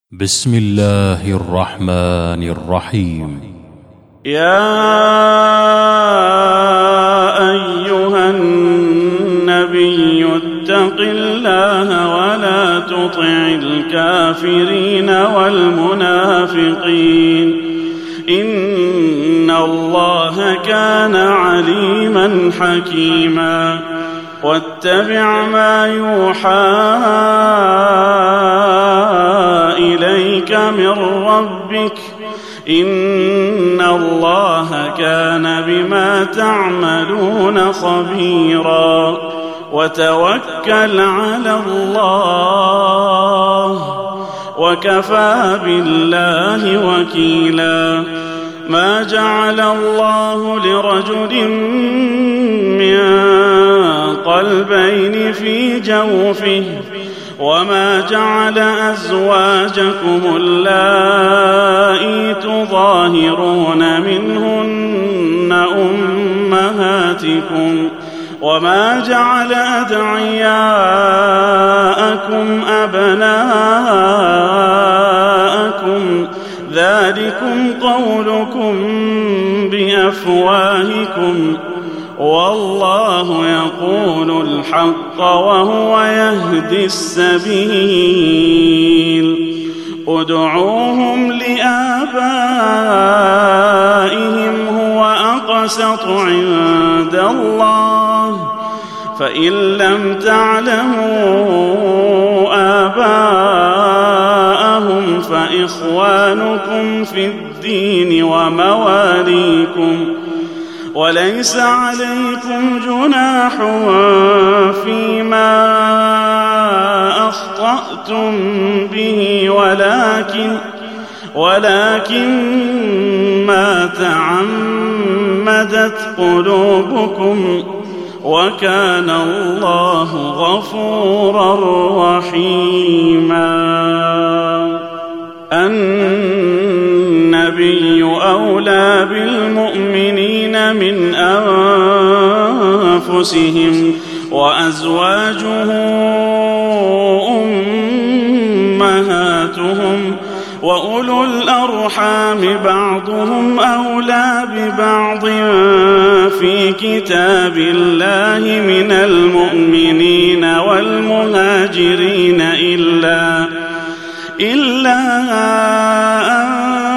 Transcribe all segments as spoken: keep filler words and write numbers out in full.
بسم الله الرحمن الرحيم. يا أيها النبي اتق الله ولا تطع الكافرين والمنافقين إن الله كان عليما حكيما. واتبع ما يوحى إليك من ربك إن الله كان بما تعملون خبيرا. وتوكل على الله وكفى بالله وكيلا. ما جعل الله لرجل من قلبين في جوفه وما جعل أزواجكم اللائي تظاهرون منهن أمهاتكم وما جعل أدعياءكم أبناءكم ذلكم قولكم بأفواهكم والله يقول الحق وهو يهدي السبيل. ادعوهم لآبائهم هو أقسط عند الله فإن لم تعلموا آباءهم فإخوانكم في الدين ومواليكم وليس عليكم جناح فيما أخطأتم به ولكن ولكن ما تعمدت قلوبكم وكان الله غفورا رحيما. النبي أولى بالمؤمنين من أنفسهم وأزواجه أمهاتهم وأولو الأرحام بعضهم أولى ببعض في كتاب الله من المؤمنين والمهاجرين إلا إلا أن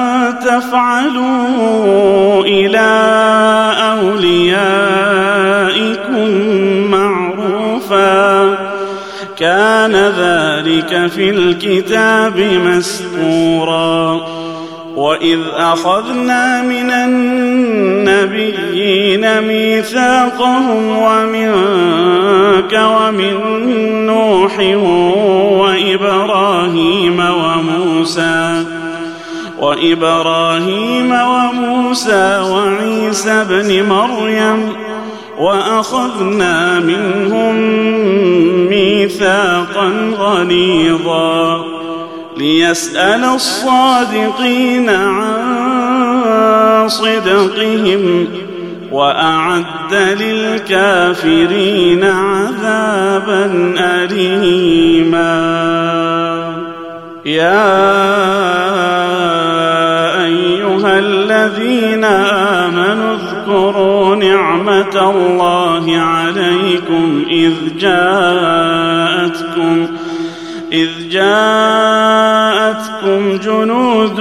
تفعلوا إلى أوليائكم معروفا كان ذلك في الكتاب مسطورا. وإذ أخذنا من النبيين ميثاقهم ومنك ومن نوح وإبراهيم وموسى وإبراهيم وموسى وعيسى ابن مريم وأخذنا منهم ميثاقا غليظا ليسأل الصادقين عن صدقهم وأعد للكافرين عذابا أليما. يا أيها الذين آمنوا اذكروا نعمة الله عليكم إذ جاءتكم إذ جاءتكم جنود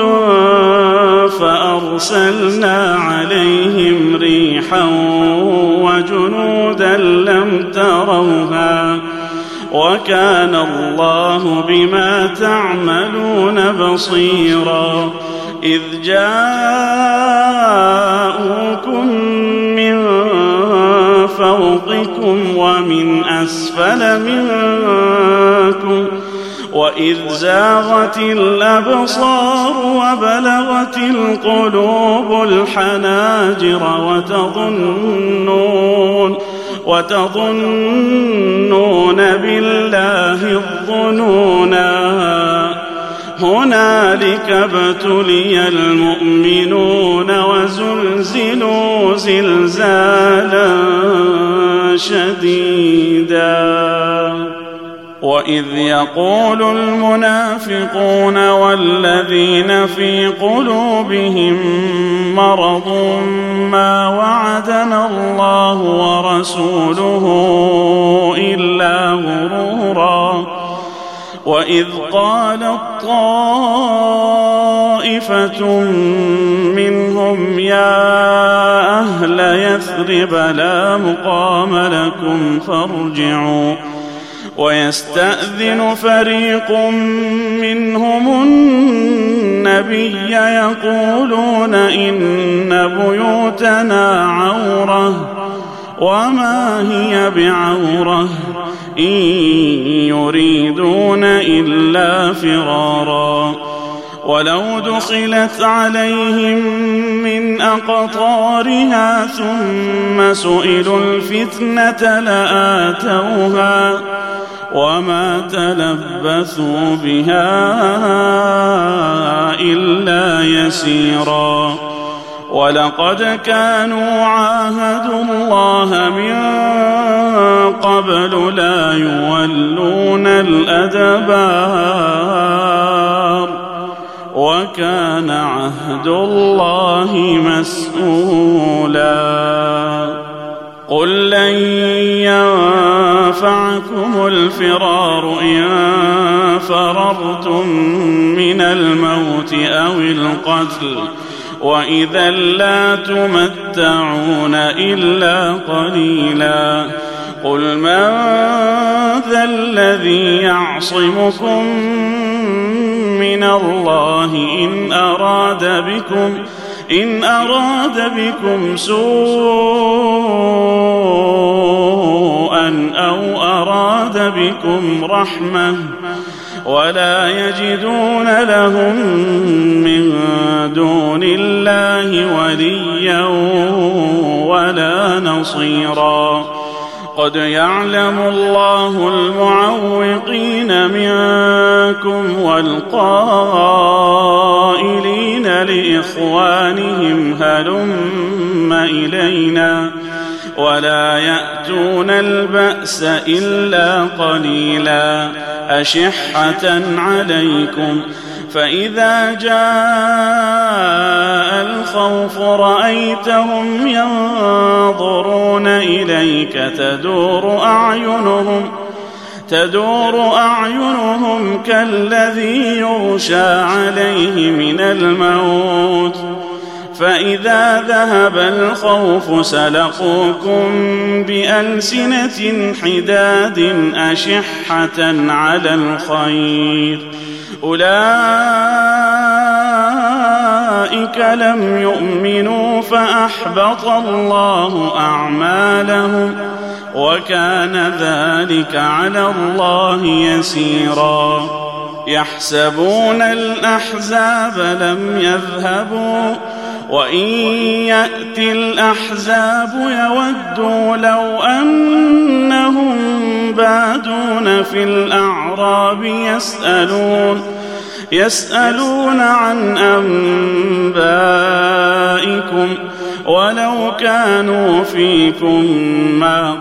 فأرسلنا عليهم ريحا وجنودا لم تروها وكان الله بما تعملون بصيرا. إذ جاءوكم من فوقكم ومن أسفل منكم وإذ زاغت الأبصار وبلغت القلوب الحناجر وتظنون وتظنون بالله الظنونا. هنالك ابتلي المؤمنون وزلزلوا زلزالا شديدا. وإذ يقول المنافقون والذين في قلوبهم مرض ما وعدنا الله ورسوله إلا غرورا وإذ قالت طائفة منهم يا أهل يثرب لا مقام لكم فارجعوا ويستأذن فريق منهم النبي يقولون إن بيوتنا عورة وما هي بعورة إن يريدون إلا فرارا ولو دخلت عليهم من أقطارها ثم سئلوا الفتنة لآتوها وما تلبثوا بها إلا يسيرا ولقد كانوا عاهدوا الله من قبل لا يولون الأدبار وكان عهد الله مسؤولا قل لن ينفعكم الفرار إن فررتم من الموت أو القتل وإذا لا تمتعون إلا قليلا قل من ذا الذي يعصمكم من الله إن أراد بكم إن أراد بكم سوءا أو أراد بكم رحمة ولا يجدون لهم من دون الله وليا ولا نصيرا قد يعلم الله المعوقين منكم والقائلين لإخوانهم هلم إلينا ولا يأتون البأس إلا قليلا أشحة عليكم فإذا جاء الخوف رأيتهم ينظرون إليك تدور أعينهم تدور أعينهم كالذي يغشى عليه من الموت فإذا ذهب الخوف سلقوكم بألسنة حداد أشحة على الخير أولئك لم يؤمنوا فأحبط الله أعمالهم وكان ذلك على الله يسيرا يحسبون الأحزاب لم يذهبوا وإن يأتي الأحزاب يودوا لو أنهم بادون في الأعراب يسألون يسألون عن أنبائكم ولو كانوا فيكم ما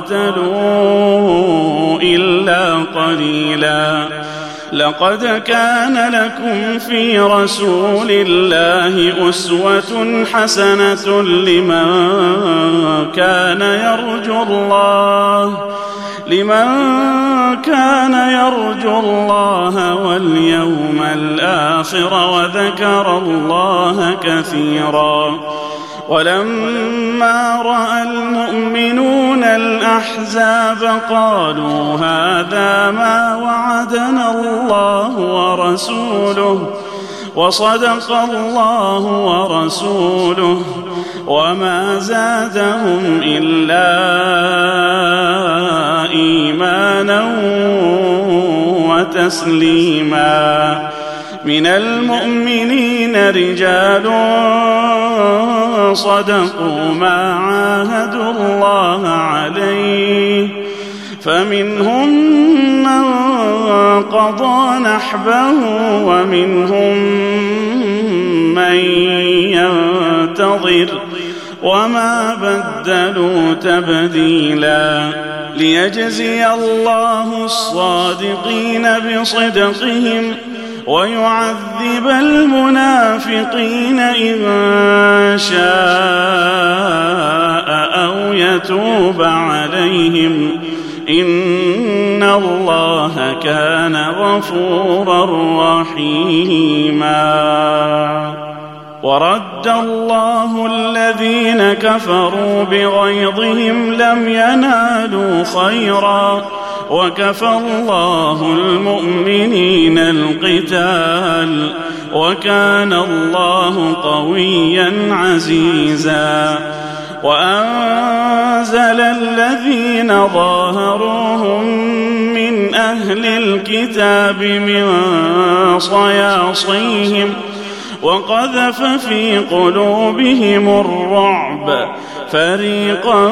قاتلوا إلا قليلا لقد كان لكم في رسول الله أسوة حسنة لمن كان يرجو الله لمن كان يرجو الله واليوم الآخر وذكر الله كثيرا ولما رأى المؤمنون الأحزاب قالوا هذا ما وعدنا الله ورسوله وصدق الله ورسوله وما زادهم إلا إيمانا وتسليما من المؤمنين رجال صدقوا ما عاهدوا الله عليه فمنهم من قضى نحبه ومنهم من ينتظر وما بدلوا تبديلا ليجزي الله الصادقين بصدقهم ويعذب المنافقين إن شاء أو يتوب عليهم إن الله كان غفورا رحيما. ورد الله الذين كفروا بغيظهم لم ينالوا خيرا وكفى الله المؤمنين القتال وكان الله قويا عزيزا. وأنزل الذين ظاهروهم من أهل الكتاب من صياصيهم وقذف في قلوبهم الرعب فريقا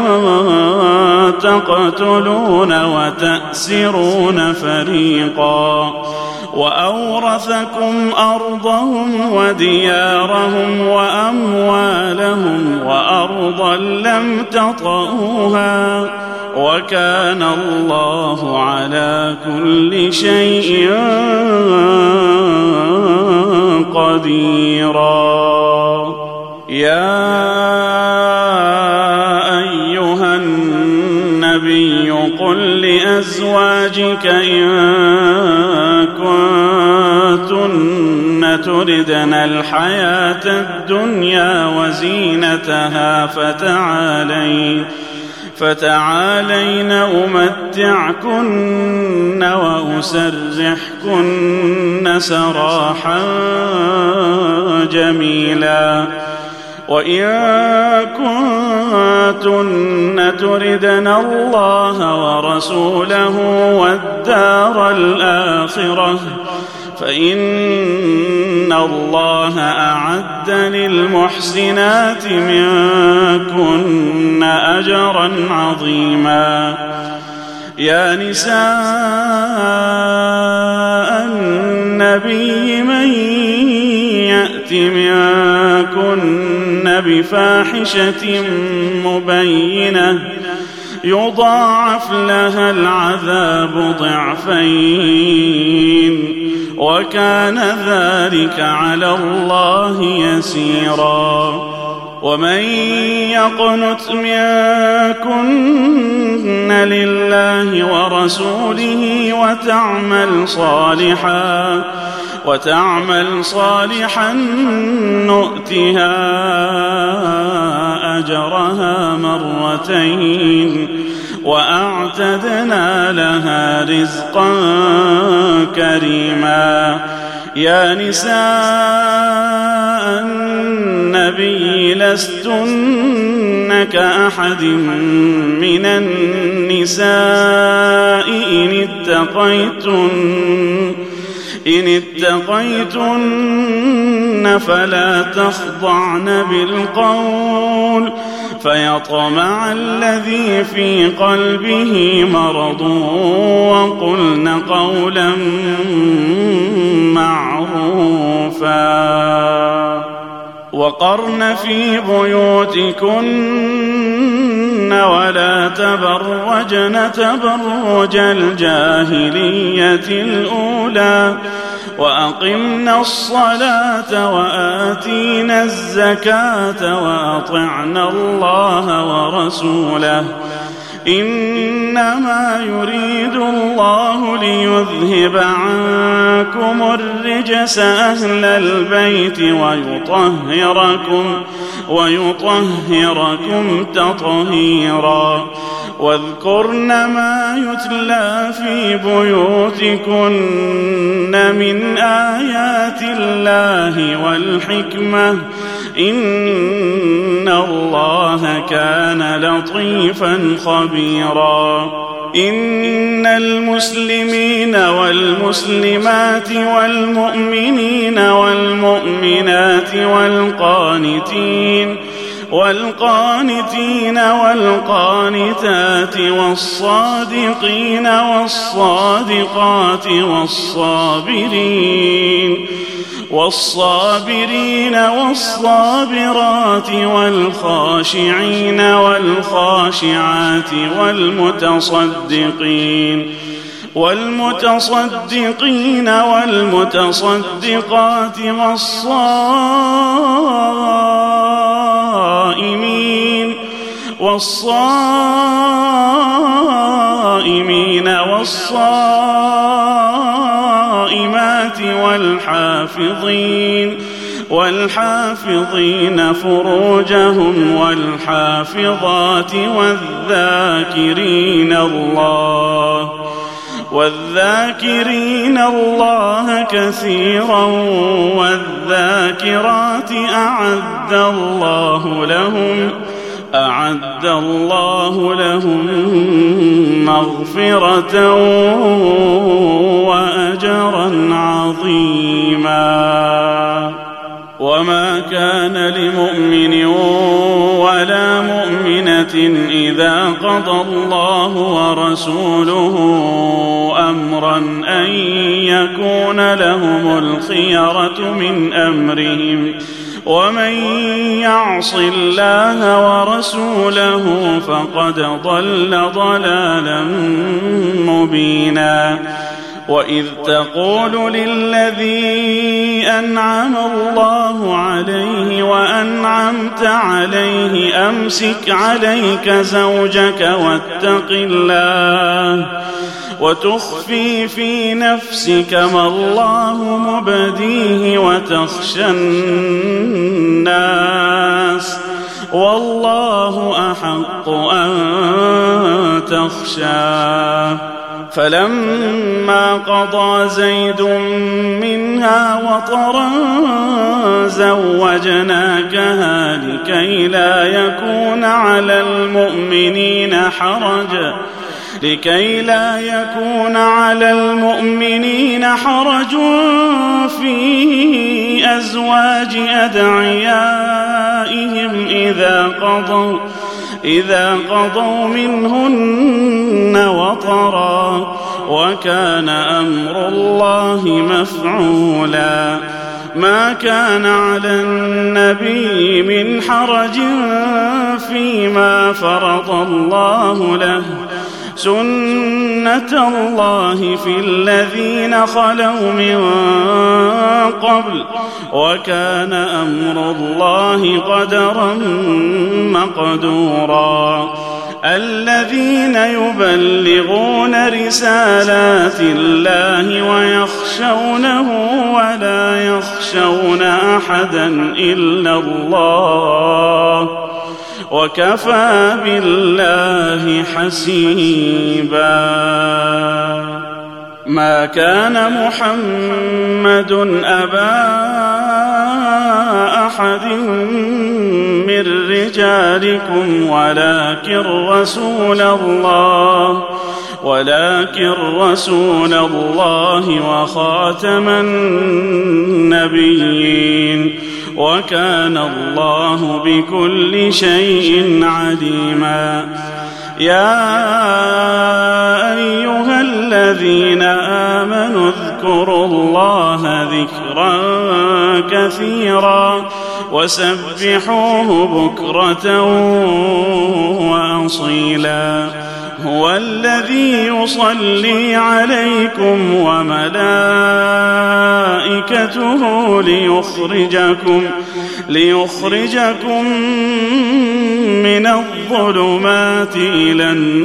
تقتلون وتأسرون فريقا وأورثكم أرضهم وديارهم وأموالهم وأرضا لم تطئوها وكان الله على كل شيء قديرا. يا أيها النبي قل لأزواجك إن كنتن تردن الحياة الدنيا وزينتها فتعالين فتعالين أمتعكن وأسرحكن سراحا جميلا. وإن كنتن تردن الله ورسوله والدار الآخرة فإن الله أعد للمحسنات منكن أجرا عظيما. يا نساء النبي من يأت منكن بفاحشة مبينة يضاعف لها العذاب ضعفين وكان ذلك على الله يسيرا. ومن يقنت منكن لله ورسوله وتعمل صالحا وتعمل صالحا نؤتها أجرها مرتين وأعتدنا لها رزقا كريما. يا نساء النبي لستن كأحد من النساء إن اتقيتن إن اتقيتن فلا تخضعن بالقول فيطمع الذي في قلبه مرض وقلن قولا معروفا. وقرن في بيوتكن ولا تبرجن تبرج الجاهلية الأولى وأقمنا الصلاة وآتينا الزكاة وأطعنا الله ورسوله إنما يريد الله ليذهب عنكم الرجس أهل البيت ويطهركم ويطهركم تطهيرا. واذكرن ما يتلى في بيوتكن من آيات الله والحكمة إن الله كان لطيفا خبيرا. إن المسلمين والمسلمات والمؤمنين والمؤمنات والقانتين والقانتين والقانتات والصادقين والصادقات والصابرين والصابرين والصابرات والخاشعين والخاشعات والمتصدقين والمتصدقين والمتصدقات والصائمين والصائمين والصائمات والحافظين والحافظين فروجهم والحافظات والذاكرين الله والذاكرين الله كثيرا والذاكرات أعد الله لهم أعد الله لهم مغفرة وأجرا عظيما. وما كان لمؤمن ولا مؤمنة إذا قضى الله ورسوله أمرا أن يكون لهم الخيرة من أمرهم ومن يعص الله ورسوله فقد ضل ضلالا مبينا. وإذ تقول للذي أنعم الله عليه وأنعمت عليه أمسك عليك زوجك واتق الله وتخفي في نفسك ما الله مبديه وتخشى الناس والله أحق أن تخشاه. فلما قضى زيد منها وطرا زوجناكها لكي لا يكون على المؤمنين حرج لكي لا يكون على المؤمنين حرج في أزواج أدعيائهم إذا قضوا إذا قضوا منهن وطرا وكان أمر الله مفعولا. ما كان على النبي من حرج فيما فرض الله له سنة الله في الذين خلوا من قبل وكان أمر الله قدرا مقدورا. الذين يبلغون رسالات الله ويخشونه ولا يخشون أحدا إلا الله وكفى بالله حسيبا. ما كان محمد أبا أحد من رجالكم ولكن رسول الله ولكن رسول الله وخاتم النبيين وكان الله بكل شيء عليما. يا أيها الذين آمنوا اذكروا الله ذكرا كثيرا وسبحوه بكرة وأصيلا. هو الذي يصلي عليكم وملائكته ليخرجكم ليخرجكم من الظلمات إلى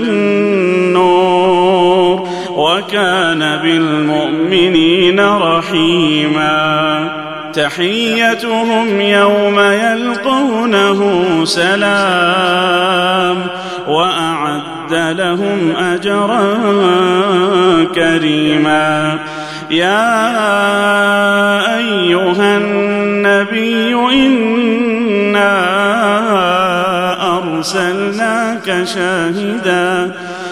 النور وكان بالمؤمنين رحيما. تحيتهم يوم يلقونه سلام وأعد لهم أجرا كريما. يا أيها النبي إنا أرسلناك شاهدا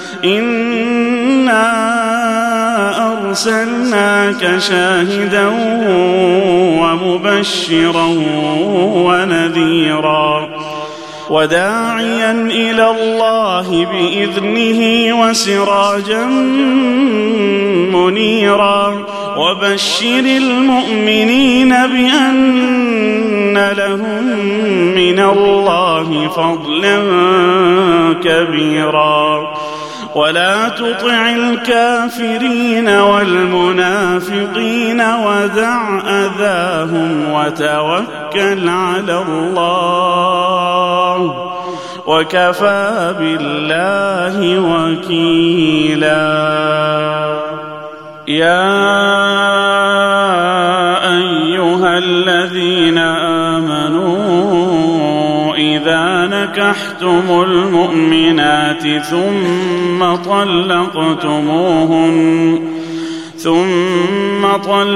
إنا أرسلناك شاهدا ومبشرا ونذيرا وداعيا إلى الله بإذنه وسراجا منيرا وبشر المؤمنين بأن لهم من الله فضلا كبيرا ولا تطع الكافرين والمنافقين ودع أذاهم وتوكل على الله وكفى بالله وكيلا. يا أيها الذين آمنوا إذا نكحتم المؤمنات ثم طلقتموهن ثم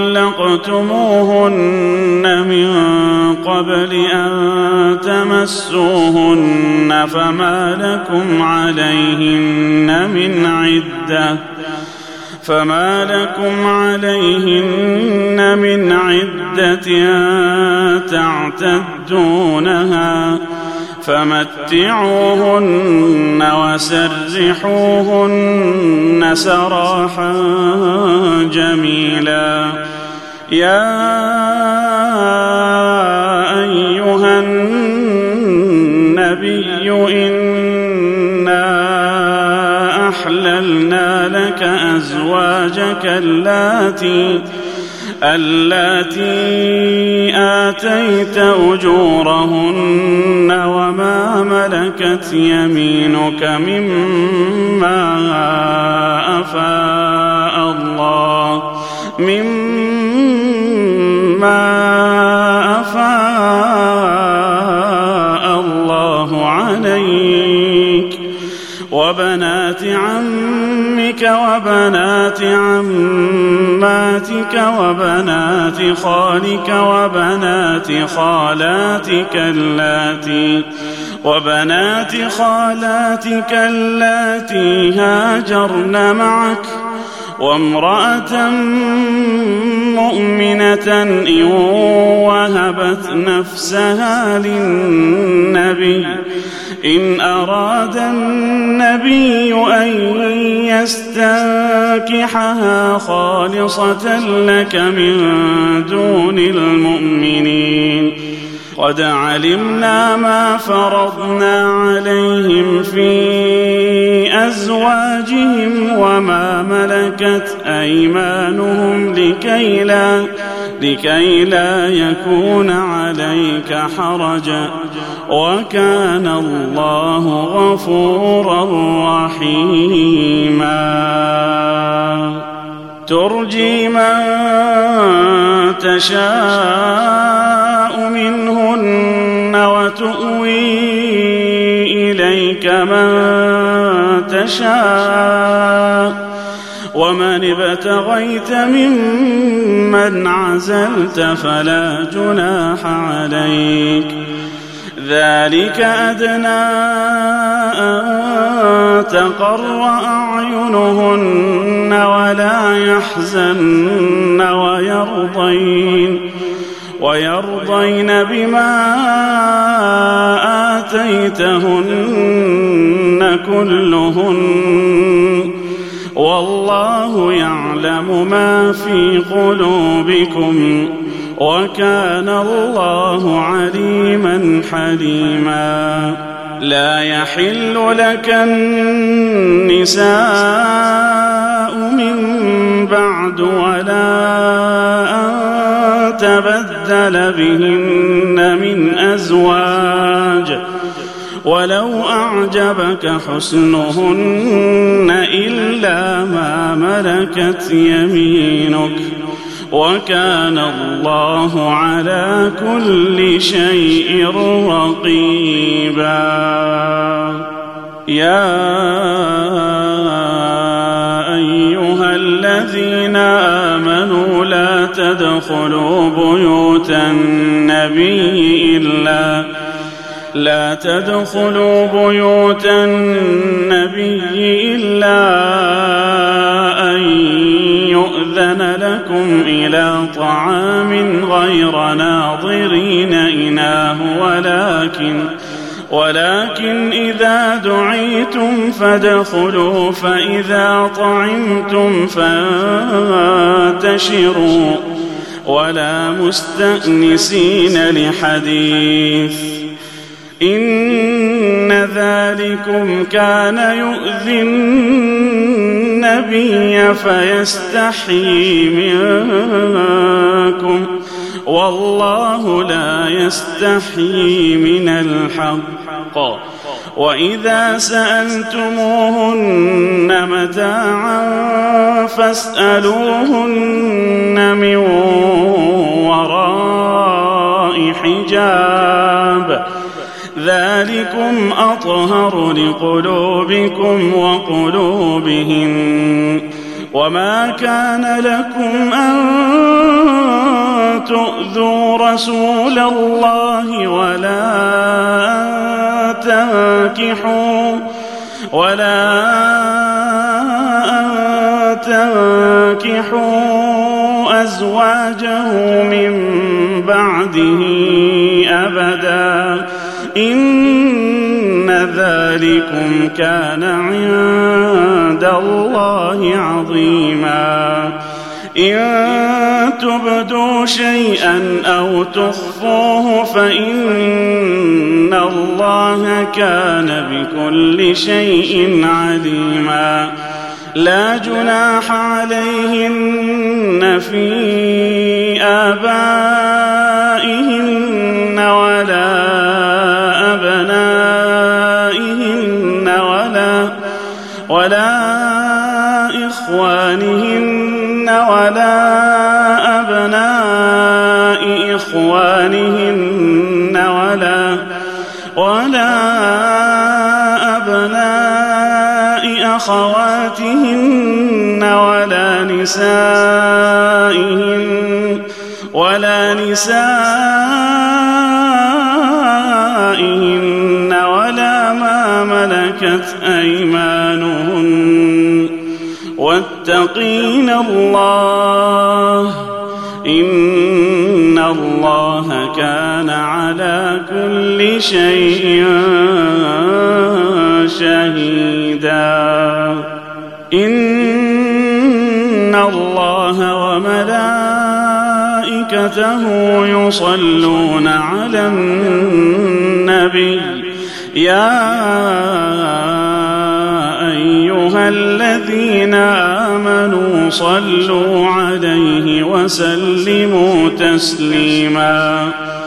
طلقتموهن من قبل أن تمسوهن فما لكم عليهن من عدة فما لكم عليهن من عدة تعتدونها فمتعوهن وسرحوهن سراحا جميلا. يا أيها النبي إنا أحللنا لك أزواجك اللاتي اللاتي آتيت أجورهن وما ملكت يمينك مما أفاء الله مما أفاء الله عليك وبنات عمك وبنات عماتك وبنات خالك وبنات خالاتك اللاتي وبنات خالاتك اللاتي هاجرن معك وامرأة مؤمنة إن وهبت نفسها للنبي إن أراد النبي أن يستنكحها خالصة لك من دون المؤمنين قد علمنا ما فرضنا عليهم في أزواجهم وما ملكت أيمانهم لكي لا, لكي لا يكون عليك حرج وكان الله غفورا رحيما. ترجي من تشاء منهن وتؤوي إليك من تشاء ومن ابتغيت ممن عزلت فلا جناح عليك ذلك أدنى أن تقر أعينهن ولا يحزن ويرضين ويرضين بما آتيتهن كلهن والله يعلم ما في قلوبكم وكان الله عليما حليما. لا يحل لك النساء من بعد ولا أن تبدل بهن من أزواج ولو أعجبك حسنهن إلا ما ملكت يمينك وكان الله على كل شيء رقيبا. يا أيها الذين آمنوا لا تدخلوا بيوت النبي إلا لا تدخلوا بيوت النبي إلا أن يؤذن لكم إلى طعام غير ناظرين إناه ولكن ولكن إذا دعيتم فادخلوا فإذا طعمتم فانتشروا ولا مستأنسين لحديث إن ذلكم كان يؤذي النبي فيستحيي منكم والله لا يستحيي من الحق وإذا سألتموهن متاعا فاسألوهن من وراء حجاب ذلكم أطهر لقلوبكم وقلوبهن وما كان لكم أن تؤذوا رسول الله ولا أن تنكحوا ولا أن تنكحوا أزواجه من بعده أبدا إن ذلكم كان عند الله عظيما إن تبدوا شيئا أو تخفوه فإن الله كان بكل شيء عليما لا جناح عليهن في آبائهن ولا أبنائهن ولا ولا إخوانهن ولا أبناء إخوانهن ولا ولا أبناء أخواتهن ولا نسائهن ولا نسائهن ولا ما ملكت أيمانهن واتقين الله إن الله كان على كل شيء شهيدا إن الله وملائكته يصلون على النبي يا أيها الذين آمنوا صلوا عليه وسلموا تسليما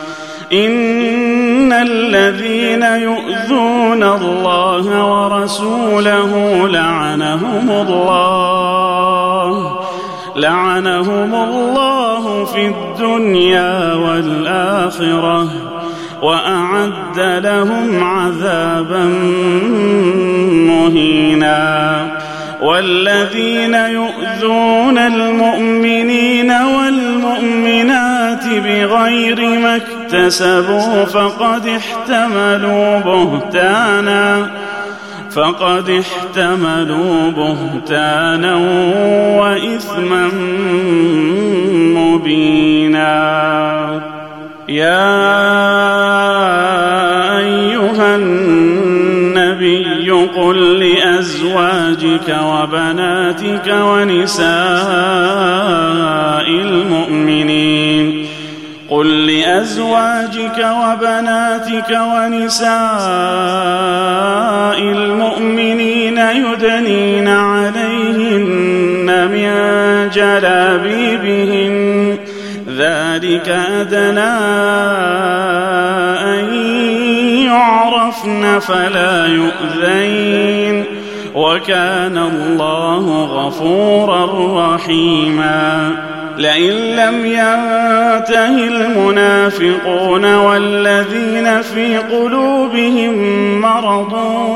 إن الذين يؤذون الله ورسوله لعنهم الله لعنهم الله في الدنيا والآخرة وأعد لهم عذابا مهينا والذين يؤذون المؤمنين والمؤمنات بغير ما اكتسبوا فقد احتملوا بهتانا فقد احتملوا بهتانا وإثما مبينا يا أيها النبي قل لأزواجك وبناتك ونساء المؤمنين قل لأزواجك وبناتك ونساء المؤمنين يدنين عليهن من جلابيبهن ذلك أدنى أن يعرفن فلا يؤذين وكان الله غفورا رحيما لئن لم ينته المنافقون والذين في قلوبهم مرض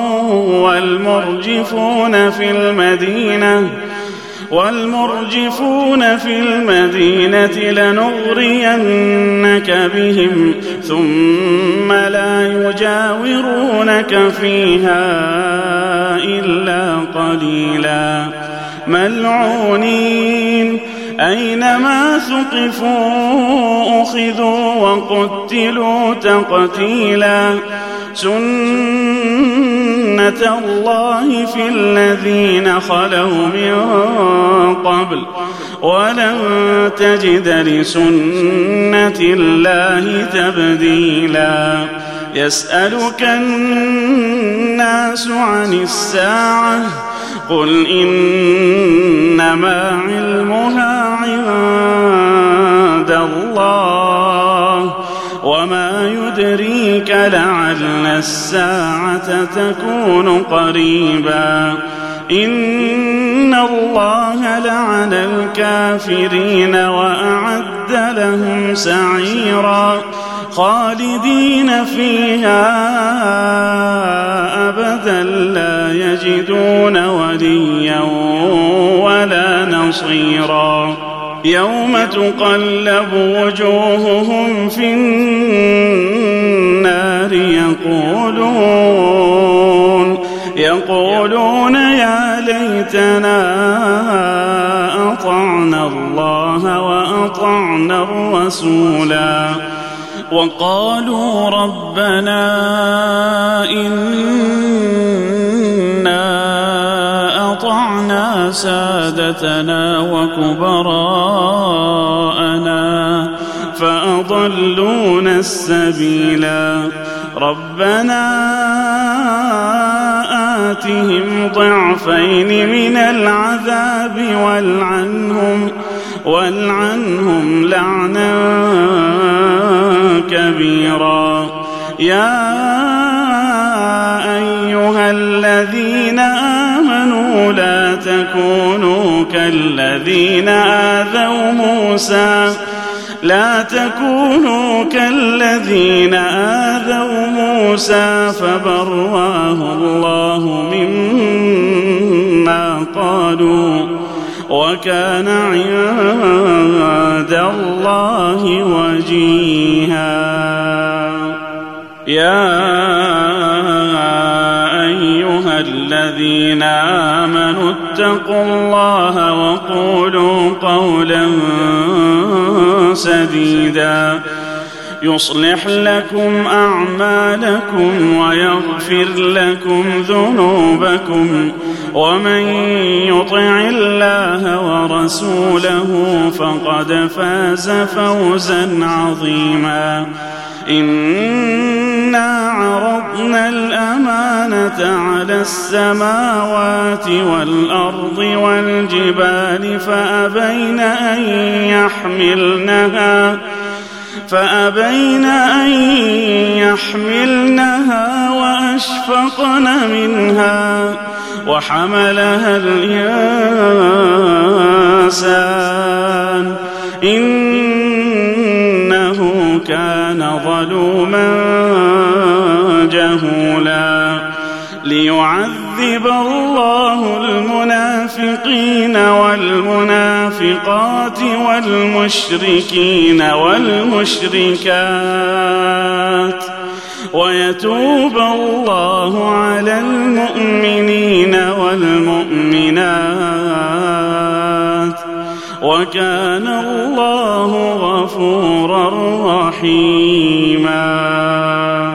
والمرجفون في المدينة والمرجفون في المدينة لنغرينك بهم ثم لا يجاورونك فيها إلا قليلا ملعونين أينما ثقفوا أخذوا وقتلوا تقتيلا سنة الله في الذين خلوا من قبل ولن تجد لسنة الله تبديلا يسألك الناس عن الساعة قل إنما علمها عند الله وما يدريك لعل الساعة تكون قريبا إن الله لعن الكافرين وأعد لهم سعيرا خالدين فيها أبدا لا يجدون وليا ولا نصيرا يوم تقلب وجوههم في النار يقولون يقولون يا ليتنا أطعنا الله وأطعنا الرسولا وقالوا ربنا إنا أطعنا سادتنا وكبراءنا فأضلونا السبيلا ربنا آتهم ضعفين من العذاب والعنهم والعنهم لعنا كبيرا يا أيها الذين آمنوا لا تكونوا كالذين آذوا موسى لا تكونوا كالذين آذوا موسى فبرأه الله مما قالوا وكان عند الله وجيها يا أيها الذين آمنوا اتقوا الله وقولوا قولا سديدا يصلح لكم أعمالكم ويغفر لكم ذنوبكم ومن يطع الله ورسوله فقد فاز فوزا عظيما إنا عرضنا الأمانة على السماوات والأرض والجبال فأبين أن يحملنها فأبين أن يحملنها وأشفقن منها وحملها الإنسان إنه كان ظلوما جهولا ليعذب الله المنافقين والمنافقات والمشركين والمشركات ويتوب الله على المؤمنين والمؤمنات وكان الله غفورا رحيما.